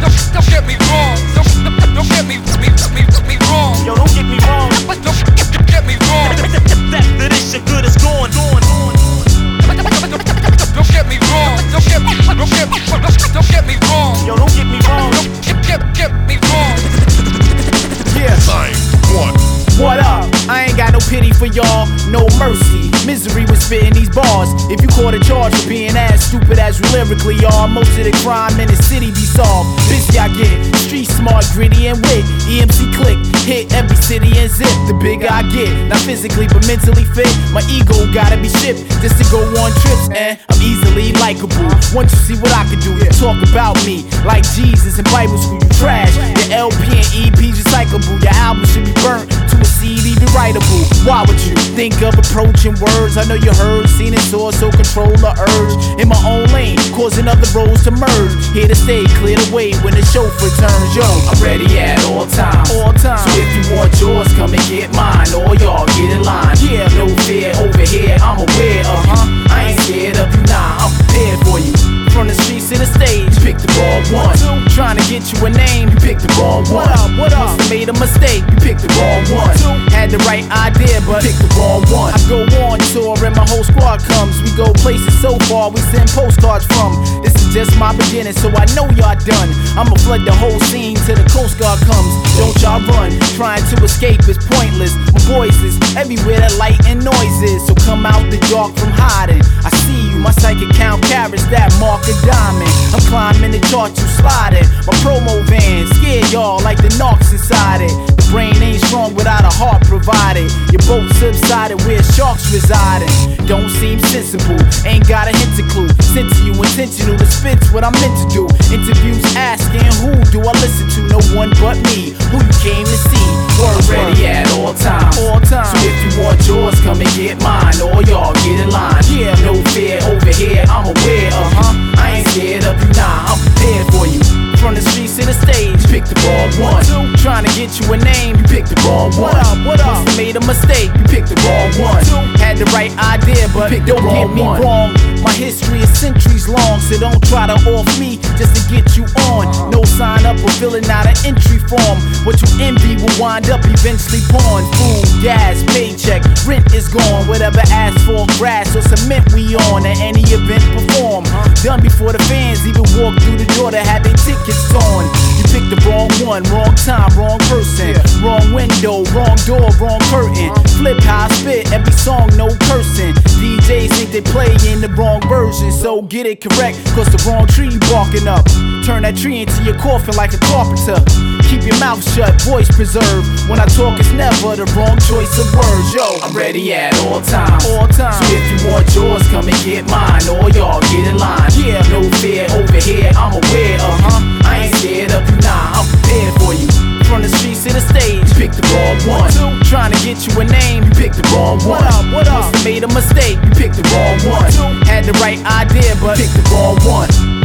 Don't get me wrong. Don't get me wrong. Yo, don't get me wrong. Don't get me wrong. That this shit good is gone. Don't get me wrong. Don't get me wrong. Yo, don't get me wrong. Get me wrong. Yeah. 9-1. What up? I ain't got no pity for y'all, no mercy. Misery was spitting these bars. If you caught a charge for being as stupid as you lyrically are, most of the crime in the city be solved. Busy I get, street smart, gritty and wit. EMC click, hit every city and zip. The bigger I get, not physically but mentally fit. My ego gotta be shipped just to go on trips, and I'm easily likable. Once you see what I can do, talk about me like Jesus in Bible school. You trash, your LP and EP's recyclable. Your album should be burnt to a CD be writable. Why would you think of approaching words? I know you heard, seen it, saw, so control the urge. In my own lane, causing other roads to merge. Here to stay, clear the way when the chauffeur turns. Yo, I'm ready at all times. So if you want yours, come and get mine. All y'all get in line. Yeah, no fear over here, I'm aware of you. I ain't scared of you, nah, I'm prepared for you. From the streets to the stage, pick the wrong one. Trying to get you a name, you picked the wrong one. What up? Must've made a mistake, you picked the wrong one. Had the right idea, but picked the wrong one. I go on tour and my whole squad comes. We go places so far, we send postcards from. This is just my beginning, so I know y'all done. I'ma flood the whole scene till the Coast Guard comes. Don't y'all run, trying to escape is pointless. My voice is everywhere that light and noise is. So come out the dark from hiding. I see you, my psychic count carrots that mark a diamond. I'm climbing the chart, you sliding. My promo van scare y'all like the narcs inside it. The brain ain't strong without a heart provided. Your boat subsided where sharks residing. Don't seem sensible, ain't got a hint of clue. Sent to you intentional to spit's what I'm meant to do. Interviews asking who do I listen to? No one but me, who you came to see. Word ready at all times. So if you want yours, come and get mine. All y'all get in line. Yeah, no fear over here, I'm aware of you. I ain't scared of you, nah, I'm prepared for you. From the streets to the stage, pick the wrong one. Trying to get you a name, you picked the wrong one. What up? Must've made a mistake, you picked the wrong one. Had the right idea, but don't get me wrong. My history is centuries long, so don't try to off me just to get you on. No sign up or filling out an entry form. What you envy will wind up eventually pawned. Food, gas, paycheck, rent is gone. Whatever asphalt, grass, or cement we on at any event perform. Done before the fans even walk through the door to have their tickets torn. You picked the wrong one, wrong time, wrong person. Wrong window, wrong door, wrong curtain. Flip how I spit, every song no cursing. DJs think they play in the wrong version, so get it correct, cause the wrong tree you barking up. Turn that tree into your coffin like a carpenter. Keep your mouth shut, voice preserved. When I talk, it's never the wrong choice of words. Yo, I'm ready at all times. So if you want yours, come and get mine. All y'all get in line. Yeah, no fear over here, I'm aware of you. I ain't scared of you, nah, I'm prepared for you. From the streets to the stage, pick the wrong one. Trying to get you a name, you picked the wrong one. What up? Must've made a mistake, you picked the wrong one. Had the right idea, but picked the wrong one.